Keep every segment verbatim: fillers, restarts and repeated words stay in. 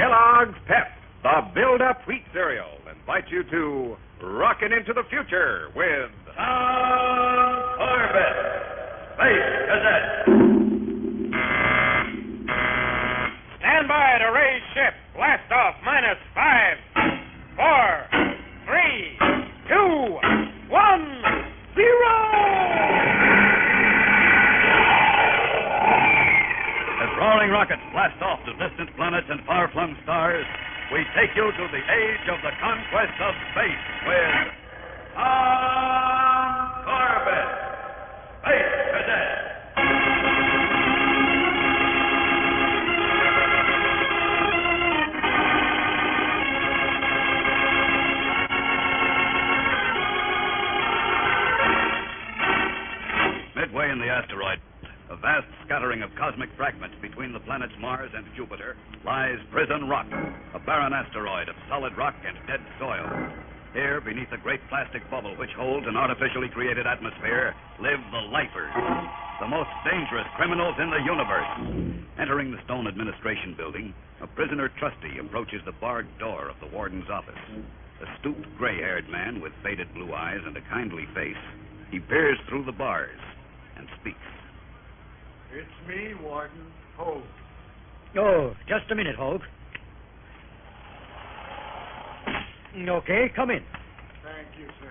Kellogg's Pep, the build-up wheat cereal, invites you to Rockin' into the Future with Tom Corbett, Space Cadet. Stand by to raise ship. Blast off minus five, four, three, two, one, zero! As roaring rockets blast off to distant planets and far-flung stars, we take you to the age of the conquest of space with Tom Corbett, Space Cadet. Midway in the asteroid, a vast scattering of cosmic fragments between the planets Mars and Jupiter, lies Prison Rock, a barren asteroid of solid rock and dead soil. Here, beneath a great plastic bubble which holds an artificially created atmosphere, live the Lifers, the most dangerous criminals in the universe. Entering the stone administration building, a prisoner trustee approaches the barred door of the warden's office. A stooped, gray-haired man with faded blue eyes and a kindly face. He peers through the bars and speaks. It's me, Warden Hogue. Oh, just a minute, Hogue. Okay, come in. Thank you, sir.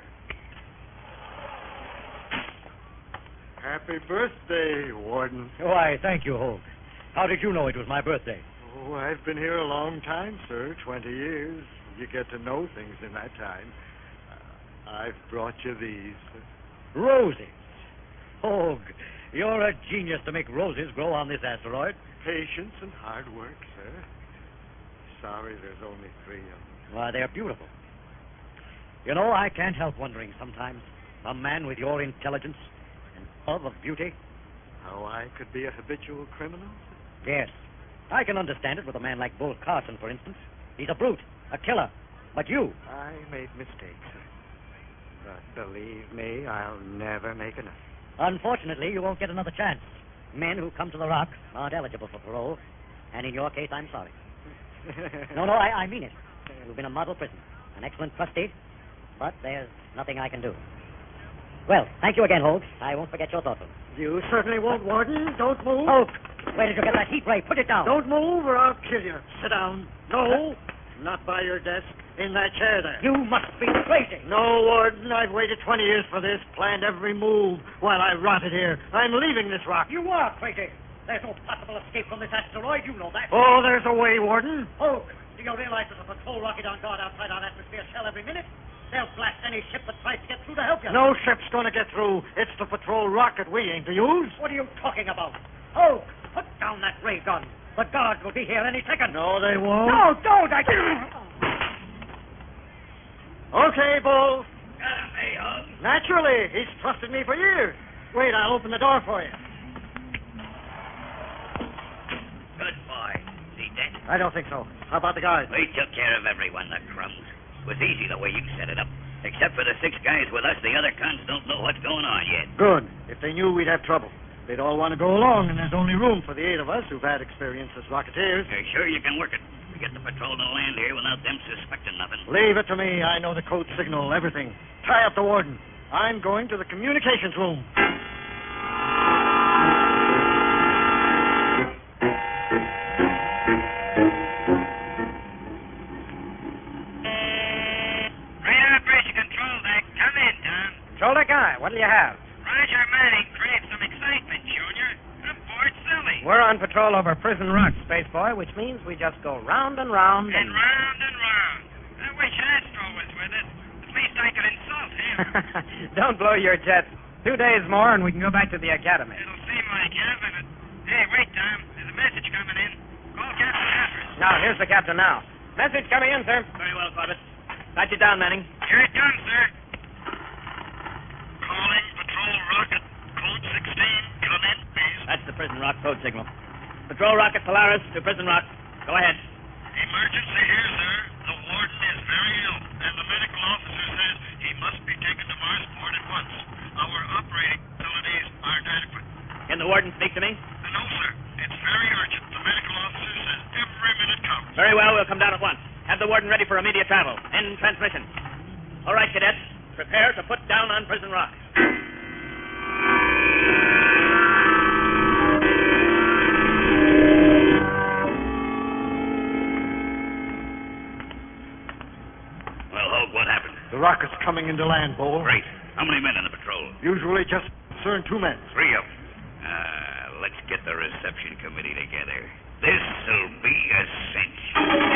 Happy birthday, Warden. Why, thank you, Hogue. How did you know it was my birthday? Oh, I've been here a long time, sir. Twenty years. You get to know things in that time. Uh, I've brought you these. Roses. Hogue, you're a genius to make roses grow on this asteroid. Patience and hard work, sir. Sorry there's only three of them. Why, they're beautiful. You know, I can't help wondering sometimes, a man with your intelligence and love of beauty. How I could be a habitual criminal? Yes. I can understand it with a man like Bull Carson, for instance. He's a brute, a killer. But you... I made mistakes, sir. But believe me, I'll never make another. Unfortunately, you won't get another chance. Men who come to the Rock aren't eligible for parole. And in your case, I'm sorry. no, no, I, I mean it. You've been a model prisoner, an excellent trustee, but there's nothing I can do. Well, thank you again, Hogue. I won't forget your thoughtfulness. You certainly won't, Warden. Don't move. Hogue, where did you get that heat ray? Put it down. Don't move or I'll kill you. Sit down. No, not by your desk. In that chair there. You must be crazy. No, Warden. I've waited twenty years for this, planned every move while I rotted here. I'm leaving this rock. You are crazy. There's no possible escape from this asteroid. You know that. Oh, there's a way, Warden. Hogue, do you realize there's a patrol rocket on guard outside our atmosphere shell every minute? They'll blast any ship that tries to get through to help you. No ship's going to get through. It's the patrol rocket we aim to use. What are you talking about? Hogue, put down that ray gun. The guards will be here any second. No, they won't. No, don't. I can't. Okay, Bull. Got him, eh, Hogue? Naturally. He's trusted me for years. Wait, I'll open the door for you. Good boy. See that? I don't think so. How about the guys? We took care of everyone, the crumbs. It was easy the way you set it up. Except for the six guys with us, the other cons don't know what's going on yet. Good. If they knew we'd have trouble. They'd all want to go along, and there's only room for the eight of us who've had experience as rocketeers. You're sure you can work it? We get the patrol to land here without them suspecting nothing. Leave it to me. I know the code signal, everything. Tie up the warden. I'm going to the communications room. Radar pressure control deck. Come in, Tom. Shoulder guy, what'll you have? Roger Manning creates some excitement, Junior. Aboard Silly. We're on patrol over Prison Rock, Space Boy, which means we just go round and round And round and round. I wish Astro was with us. At least I could insult him. Don't blow your jet. Two days more and we can go back to the academy. It'll seem like heaven. Hey, wait, Tom. There's a message coming in. Call Captain Hatteras. Now, here's the captain now. Message coming in, sir. Very well, Corbett. Got you down, Manning. Here it comes, sir. Calling patrol rocket. Code sixteen. Come in, please. That's the Prison Rock code signal. Patrol rocket Polaris to Prison Rock. Go ahead. Emergency here, sir. The warden is very ill, and the medical officer says he must be taken to Marsport at once. Our operating facilities aren't adequate. Can the warden speak to me? Uh, no, sir. It's very urgent. The medical officer says every minute counts. Very well, we'll come down at once. Have the warden ready for immediate travel. End transmission. All right, cadets. Prepare to put down on Prison Rock. Well, Hogue, what happened? The rocket's coming into land, Bull. Great. How many men in the patrol? Usually just concerned two men. Three of them. Uh, let's get the reception committee together. This'll be a cinch.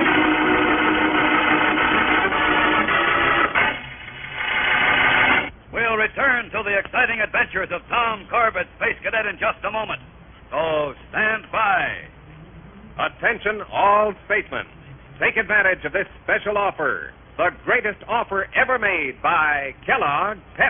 We'll return to the exciting adventures of Tom Corbett, Space Cadet, in just a moment. So stand by. Attention, all spacemen. Take advantage of this special offer. The greatest offer ever made by Kellogg's Pep.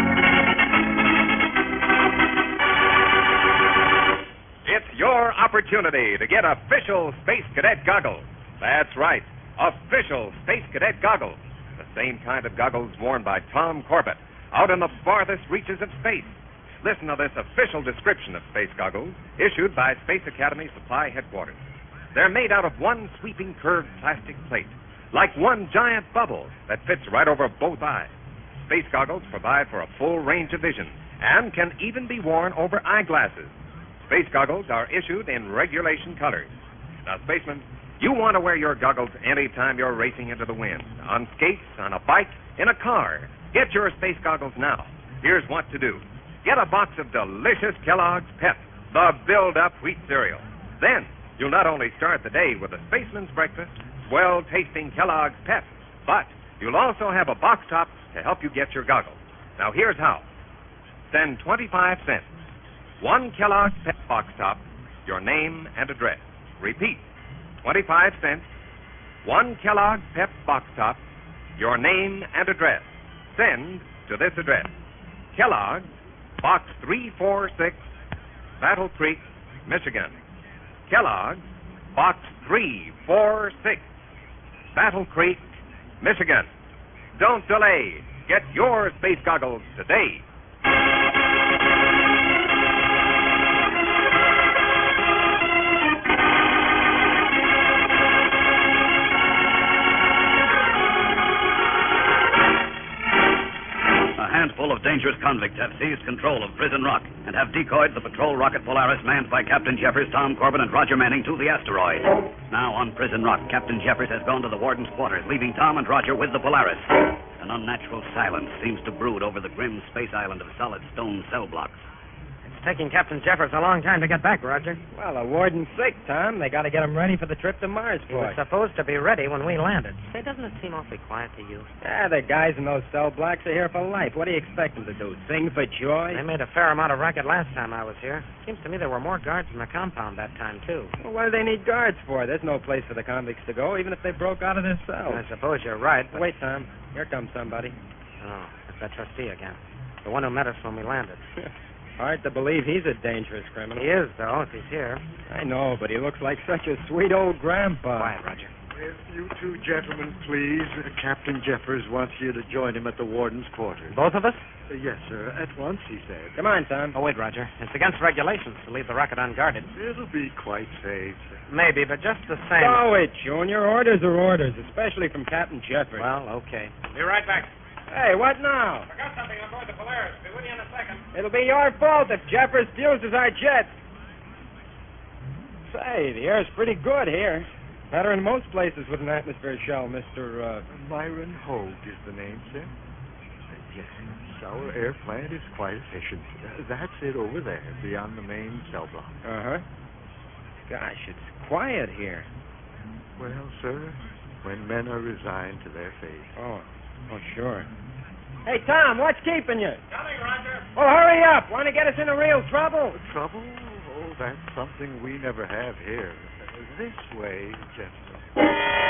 It's your opportunity to get official Space Cadet goggles. That's right, official Space Cadet goggles. The same kind of goggles worn by Tom Corbett out in the farthest reaches of space. Listen to this official description of space goggles issued by Space Academy Supply Headquarters. They're made out of one sweeping curved plastic plate, like one giant bubble that fits right over both eyes. Space goggles provide for a full range of vision and can even be worn over eyeglasses. Space goggles are issued in regulation colors. Now, spacemen, you want to wear your goggles anytime you're racing into the wind, on skates, on a bike, in a car. Get your space goggles now. Here's what to do. Get a box of delicious Kellogg's Pep, the build-up wheat cereal. Then, you'll not only start the day with a spaceman's breakfast, well-tasting Kellogg's Pep, but you'll also have a box top to help you get your goggles. Now, here's how. Send twenty-five cents. One Kellogg's Pep box top, your name and address. Repeat, twenty-five cents. One Kellogg's Pep box top, your name and address. Send to this address. Kellogg's, Box three forty-six, Battle Creek, Michigan. Kellogg's, Box three forty-six, Battle Creek, Michigan. Don't delay. Get your space goggles today. A handful of dangerous convicts have seized control of Prison Rock and have decoyed the patrol rocket Polaris manned by Captain Jeffers, Tom Corbin, and Roger Manning to the asteroid. Now on Prison Rock, Captain Jeffers has gone to the warden's quarters, leaving Tom and Roger with the Polaris. An unnatural silence seems to brood over the grim space island of solid stone cell blocks. It's taking Captain Jeffers a long time to get back, Roger. Well, the warden's sick, Tom. They got to get him ready for the trip to Marsport. He was supposed to be ready when we landed. Say, doesn't it seem awfully quiet to you? Yeah, the guys in those cell blocks are here for life. What do you expect them to do? Sing for joy? They made a fair amount of racket last time I was here. Seems to me there were more guards in the compound that time, too. Well, what do they need guards for? There's no place for the convicts to go, even if they broke out of their cells. I suppose you're right, but... Wait, Tom. Here comes somebody. Oh, it's that trustee again. The one who met us when we landed. Hard to believe he's a dangerous criminal. He is, though, if he's here. I know, but he looks like such a sweet old grandpa. Quiet, Roger. If you two gentlemen, please. Uh, Captain Jeffers wants you to join him at the warden's quarters. Both of us? Uh, yes, sir. At once, he said. Come on, Tom. Oh, wait, Roger. It's against regulations to leave the rocket unguarded. It'll be quite safe. Maybe, but just the same... Go it, Junior. Orders are orders, especially from Captain Jeffers. Well, okay. Be right back. Hey, what now? Forgot something on board the Polaris. Be with you in a second. It'll be your fault if Jeffers fuses our jet. Say, the air's pretty good here. Better than most places with an atmosphere shell, Mister Uh... Myron Hogue is the name, sir. Uh, yes, our air plant is quite efficient. Uh, that's it over there, beyond the main cell block. Uh-huh. Gosh, it's quiet here. Well, sir, when men are resigned to their fate. Oh, oh, sure. Hey, Tom, what's keeping you? Coming, Roger. Well, hurry up. Want to get us into real trouble? Trouble? Oh, that's something we never have here. Uh, this way, gentlemen.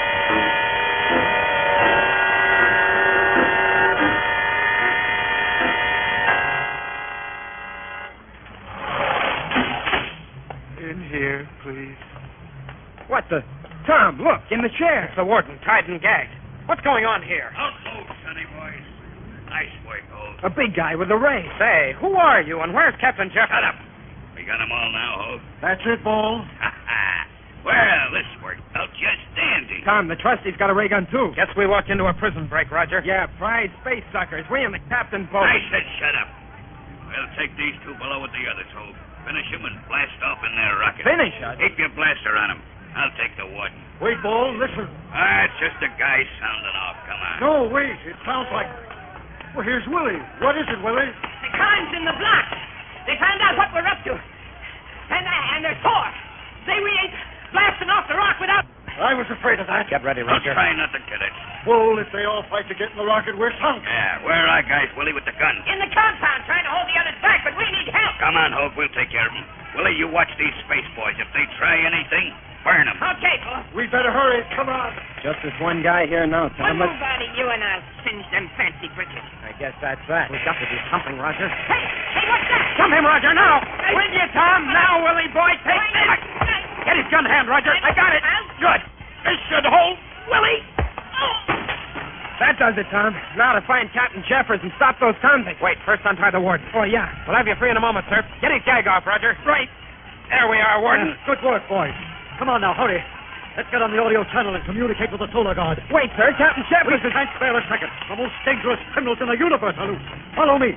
In here, please. What the... Tom, look, in the chair. It's the warden, tied and gagged. What's going on here? Out low, sonny boys. Nice work, Hogue. A big guy with a ray. Say, who are you, and where's Captain Jeffers? Shut up. We got 'em all now, Hogue. That's it, Bull. Well, this worked out just then. Tom, the trustee's got a ray gun, too. Guess we walked into a prison break, Roger. Yeah, prize space suckers. We and the captain both. I said shut up. We'll take these two below with the others, Hope. Finish them and blast off in their rocket. Finish us? Keep your blaster on them. I'll take the warden. Wait, Bull, listen. Ah, it's just a guy sounding off. Come on. No, wait. It sounds like... Well, here's Willie. What is it, Willie? The con's in the block. They found out what we're up to. And, uh, and they're sore. Say we ain't blasting off the rock without... I was afraid of that. Get ready, I'll Roger. try not to get it. Bull, if they all fight to get in the rocket, we're sunk. Yeah, where are our guys, Willie, with the gun? In the compound trying to hold the others back, but we need help. Come on, Hope. We'll take care of them. Willie, you watch these space boys. If they try anything, burn them. Okay, Bull. We better hurry. Come on. Just this one guy here now, One Tom. move out of you and I'll singe them fancy britches. I guess that's that. We've got to do something, Roger. Hey, hey, what's that? Jump him, Roger, now! With you, Tom! Now, Willie boy, take this! Get his gun hand, Roger. I got it. Good. This should hold. Willie! That does it, Tom. Now to find Captain Jeffers and stop those convicts. Wait, first untie the warden. Oh, yeah. We'll have you free in a moment, sir. Get his gag off, Roger. Right. There we are, warden. Good work, boys. Come on now, hurry. Let's get on the audio channel and communicate with the Solar Guard. Wait, sir. Captain We Jeffers is... can't spare a second. The most dangerous criminals in the universe are loose. Follow me.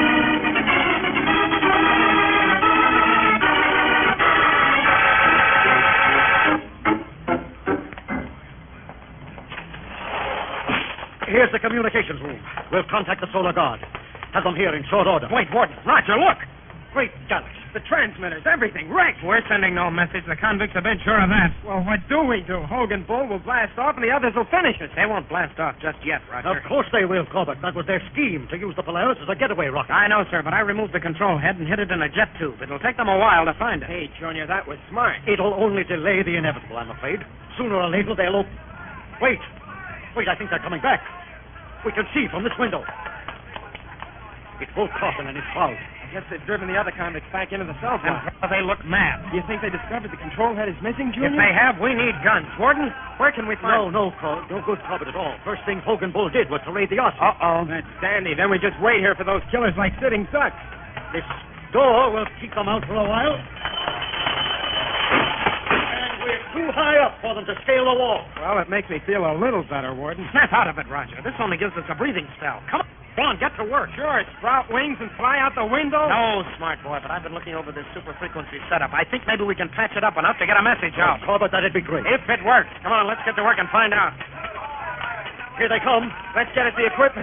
Here's the communications room. We'll contact the Solar Guard. Have them here in short order. Wait, warden. Roger, look. Great galaxy. The transmitters, everything, wrecked. We're sending no message. The convicts have been sure of that. Well, what do we do? Hogan Bull will blast off, and the others will finish us. They won't blast off just yet, Roger. Of course they will, Corbett. That was their scheme, to use the Polaris as a getaway rocket. I know, sir, but I removed the control head and hid it in a jet tube. It'll take them a while to find it. Hey, Junior, that was smart. It'll only delay the inevitable, I'm afraid. Sooner or later, they'll... Op- Wait. Wait, I think they're coming back. We can see from this window. It's Bull Coffin and his crowd. I guess they've driven the other convicts back into the cell phone. And they look mad. You think they discovered the control head is missing, Junior? If they have, we need guns. Warden, where can we No, find... no, Cor- no good Corbett at all. First thing Hogan Bull did was to raid the arsenal. Uh-oh. That's dandy. Then we just wait here for those killers like sitting ducks. This door will keep them out for a while. And we're too high up for them to scale the wall. Well, it makes me feel a little better, Warden. Snap out of it, Roger. This only gives us a breathing spell. Come on. Go on, get to work. Sure, sprout wings and fly out the window? No, smart boy, but I've been looking over this super frequency setup. I think maybe we can patch it up enough to get a message out. Oh, Corbett, that'd be great. If it works. Come on, let's get to work and find out. Here they come. Let's get at the equipment.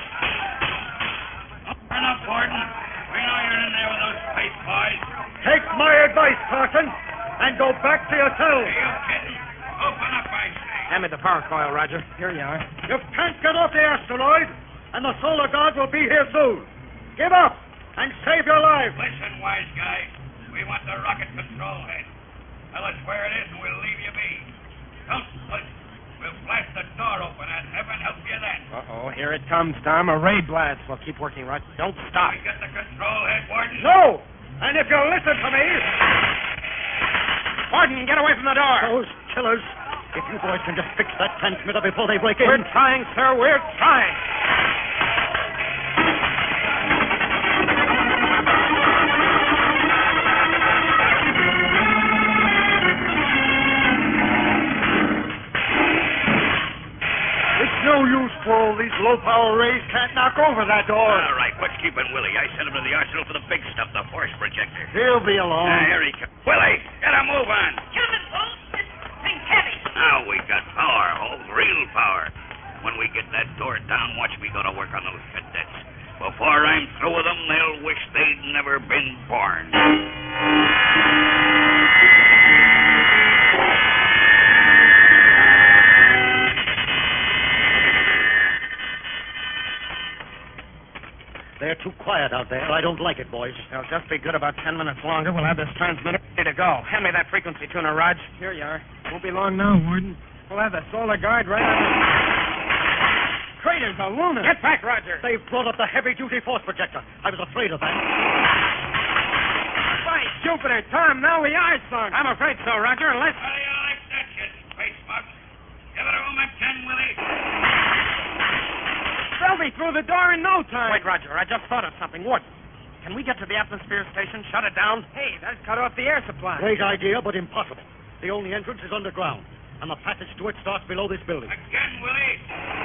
Open up, Warden. We know you're in there with those space boys. Take my advice, Carson, and go back to your cell. Are you kidding? Open up, I say. Hand me the power coil, Roger. Here you are. You can't get off the asteroid, and the Solar Guard will be here soon. Give up and save your life. Listen, wise guy. We want the rocket control head. Tell us where it is and we'll leave you be. Come, let's... We'll blast the door open and heaven help you then. Uh-oh, here it comes, Tom. A ray blast. Well, keep working, Roger. Don't stop. We get the control head, Warden. No! And if you'll listen to me... Warden, get away from the door. Those killers, if you boys can just fix that transmitter before they break in... We're trying, sir. We're trying. No use, Bull. These low-power rays can't knock over that door. All right, what's keeping Willie? I sent him to the arsenal for the big stuff, the force projector. He'll be along. Ah, here he comes. Willie, get a move on. Coming, Bull. This thing's heavy. Now we got power, Hope, real power. When we get that door down, watch me go to work on those cadets. Before I'm through with them, they'll wish they'd never been born. They're too quiet out there. I don't like it, boys. They'll just be good about ten minutes longer. We'll have this transmitter ready to go. Hand me that frequency tuner, Rog. Here you are. Won't be long now, Warden. We'll have the Solar Guard right on the... Crater's a lunar. Get back, Roger. They've brought up the heavy-duty force projector. I was afraid of that. By Jupiter, Tom, now we are sunk. I'm afraid so, Roger, unless... How do you like that, you space mugs? Give it a moment, ten, Willie. They'll be through the door in no time. Wait, Roger, I just thought of something. What? Can we get to the atmosphere station, shut it down? Hey, that's cut off the air supply. Great idea, but impossible. The only entrance is underground. and the passage to it starts below this building. Again, Willie.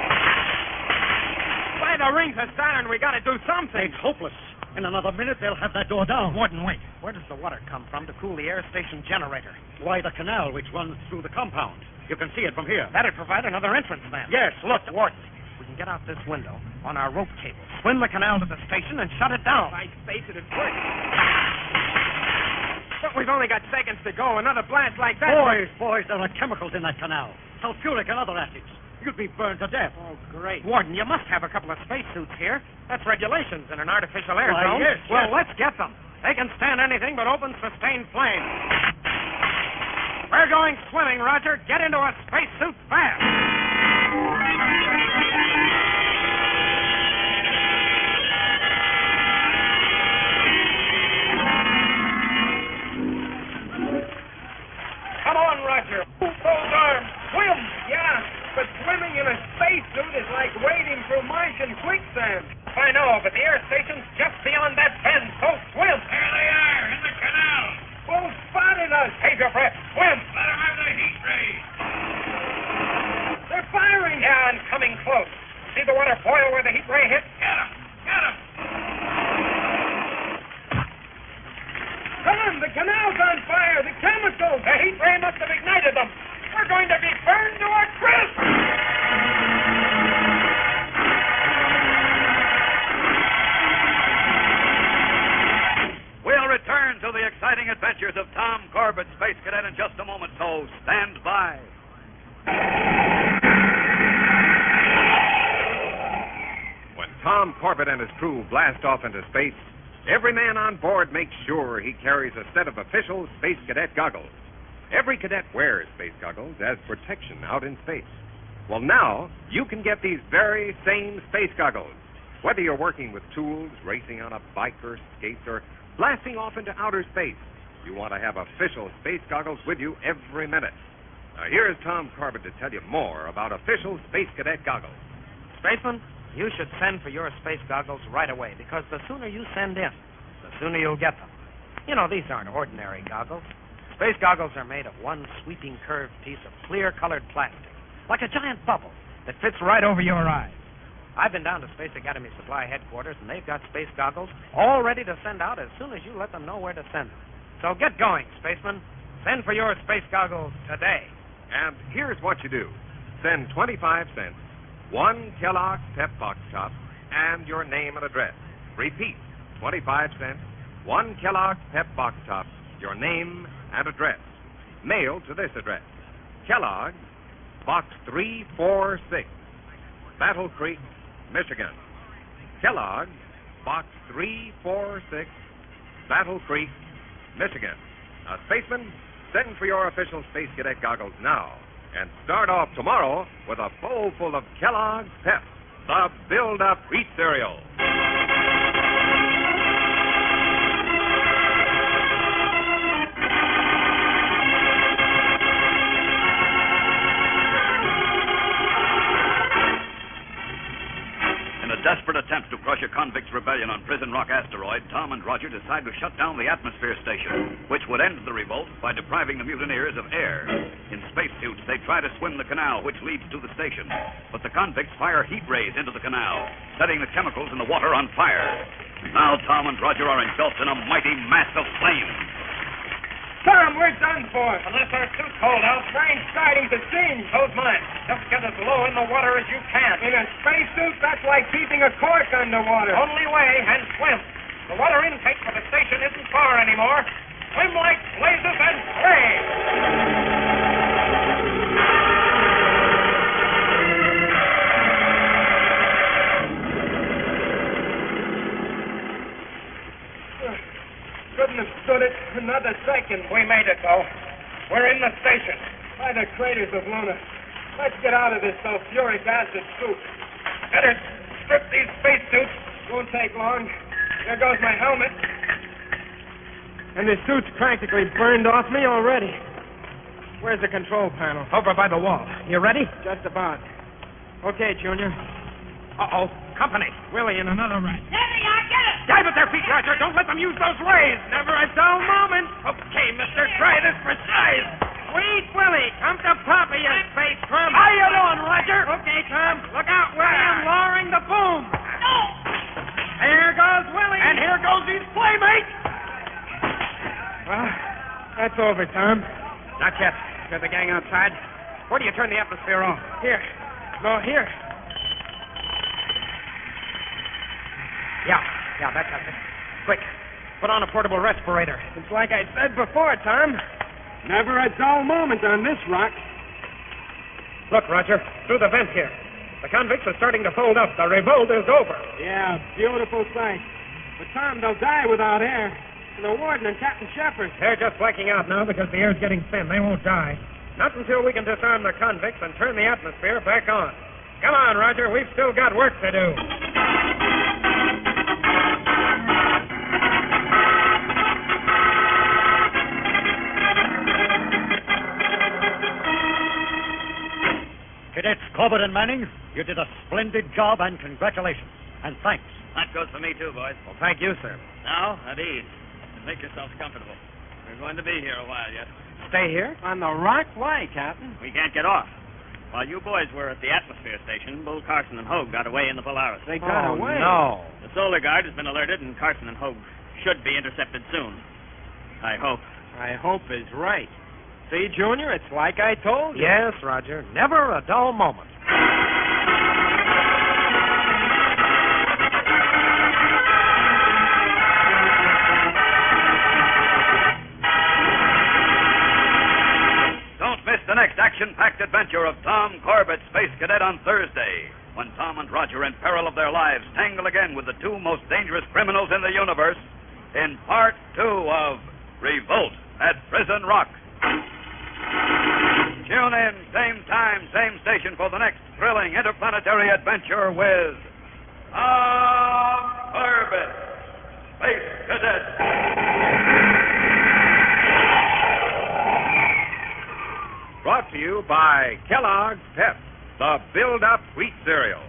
By the rings of Saturn, we got to do something. It's hopeless. In another minute, they'll have that door down. Warden, wait. Where does the water come from to cool the air station generator? Why, the canal which runs through the compound. You can see it from here. That'd provide another entrance, then. Yes, look. Warden, we can get out this window on our rope cable, swim the canal to the station, and shut it down. By space, it'd work. But we've only got seconds to go. Another blast like that. Boys, boys, there are chemicals in that canal. Sulfuric and other acids. You'd be burned to death. Oh, great. Warden, you must have a couple of spacesuits here. That's regulations in an artificial air Why, zone. yes, Well, yes. let's get them. They can stand anything but open, sustained flame. We're going swimming, Roger. Get into a spacesuit fast. Come on, Roger. Move those arms. Swim. Yeah, but swimming in a spacesuit is like wading through Martian quicksand. I know, but the air station's just beyond that bend, so swim. There they are, in the canal. Who spotted us? Save your breath. Swim. Let them have the heat rays. They're firing. Yeah, and coming close. See the water boil where the heat ray hit? Get them. Get them. Come, the canal's on fire. The chemicals. The heat ray must have ignited them. We're going to be burned to a crisp. We'll return to the exciting adventures of Tom Corbett, Space Cadet, in just a moment, so stand by. When Tom Corbett and his crew blast off into space, every man on board makes sure he carries a set of official Space Cadet goggles. Every cadet wears space goggles as protection out in space. Well, now you can get these very same space goggles. Whether you're working with tools, racing on a bike or skates, or blasting off into outer space, you want to have official space goggles with you every minute. Now, here's Tom Corbett to tell you more about official Space Cadet goggles. Spaceman, you should send for your space goggles right away, because the sooner you send in, the sooner you'll get them. You know, these aren't ordinary goggles. Space goggles are made of one sweeping curved piece of clear-colored plastic, like a giant bubble that fits right over your eyes. I've been down to Space Academy Supply headquarters, and they've got space goggles all ready to send out as soon as you let them know where to send them. So get going, spaceman. Send for your space goggles today. And here's what you do. Send twenty-five cents, one Kellogg's Pep Box Top, and your name and address. Repeat, twenty-five cents, one Kellogg's Pep Box Top, your name and address. Mail to this address. Kellogg's, Box three forty-six, Battle Creek, Michigan. Kellogg's, Box three forty-six, Battle Creek, Michigan. Now, spaceman, send for your official Space Cadet goggles now, and start off tomorrow with a bowl full of Kellogg's Pep, the build-up wheat cereal. In a desperate attempt to crush a convict's rebellion on Prison Rock asteroid, Tom and Roger decide to shut down the atmosphere station, which would end the revolt by depriving the mutineers of air. In spacesuits, they try to swim the canal which leads to the station, but the convicts fire heat rays into the canal, setting the chemicals in the water on fire. Now Tom and Roger are engulfed in a mighty mass of flame. Tom, we're done for. Unless our suits hold out, mine's starting to singe. So's mine. Just get as low in the water as you can. In a spacesuit, that's like keeping a cork underwater. Only way, and swim. The water intake for the station isn't far anymore. Swim like blazes and play. Couldn't have stood it another second. We made it, though. We're in the station. By the craters of Luna. Let's get out of this sulfuric acid soup. Better strip these spacesuits. Won't take long. There goes my helmet. And the suit's practically burned off me already. Where's the control panel? Over by the wall. You ready? Just about. Okay, Junior. Uh-oh. Company. Willie in another rat. There they are. Get it. Dive at their feet, Roger. Don't let them use those rays. Never a dull moment. Okay, mister. Try this for size. Sweet Willie, come to the pop of your face, Crumb. How you doing, Roger? Okay, Tom. Look out. William lowering the boom. Here goes Willie. And here goes his playmate. Well, that's over, Tom. Not yet. There's the gang outside. Where do you turn the atmosphere off? Here. No, here. Yeah, yeah, that does it. Quick, put on a portable respirator. It's like I said before, Tom. Never a dull moment on this rock. Look, Roger, through the vent here. The convicts are starting to fold up. The revolt is over. Yeah, beautiful sight. But, Tom, they'll die without air. The warden and Captain Shepard. They're just blacking out now because the air's getting thin. They won't die. Not until we can disarm the convicts and turn the atmosphere back on. Come on, Roger. We've still got work to do. Cadets Corbett and Manning, you did a splendid job, and congratulations. And thanks. That goes for me, too, boys. Well, thank you, sir. Now, at ease. And make yourselves comfortable. We're going to be here a while yet. Stay here? On the rock? Why, Captain? We can't get off. While you boys were at the atmosphere station, Bull Carson and Hogue got away in the Polaris. They got oh, away. no. The solar guard has been alerted, and Carson and Hogue should be intercepted soon. I hope. I hope is right. See, Junior, it's like I told you. Yes, Roger. Never a dull moment. Don't miss the next action-packed adventure of Tom Corbett, Space Cadet, on Thursday, when Tom and Roger, in peril of their lives, tangle again with the two most dangerous criminals in the universe in part two of Revolt at Prison Rock. Tune in, same time, same station, for the next thrilling interplanetary adventure with Tom Corbett, Space Cadet. Brought to you by Kellogg's Pep, the Build-Up Wheat Cereal.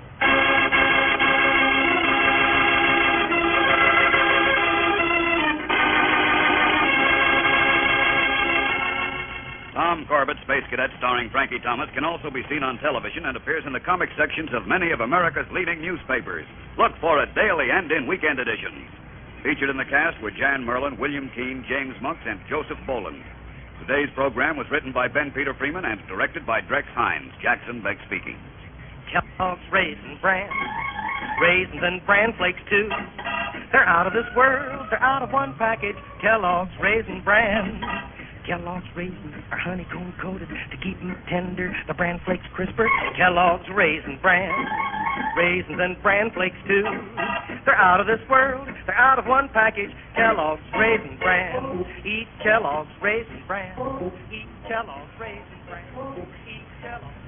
Tom Corbett, Space Cadet, starring Frankie Thomas, can also be seen on television and appears in the comic sections of many of America's leading newspapers. Look for it daily and in weekend editions. Featured in the cast were Jan Merlin, William Keane, James Monks, and Joseph Boland. Today's program was written by Ben Peter Freeman and directed by Drex Hines. Jackson Beck speaking. Kellogg's Raisin Bran, raisins and bran flakes too. They're out of this world, they're out of one package. Kellogg's Raisin Bran. Kellogg's raisins are honeycomb coated to keep them tender, the bran flakes crisper. Kellogg's Raisin Bran, raisins and bran flakes too. They're out of this world, they're out of one package. Kellogg's Raisin Bran. Eat Kellogg's Raisin Bran. Eat Kellogg's Raisin Bran. Eat Kellogg's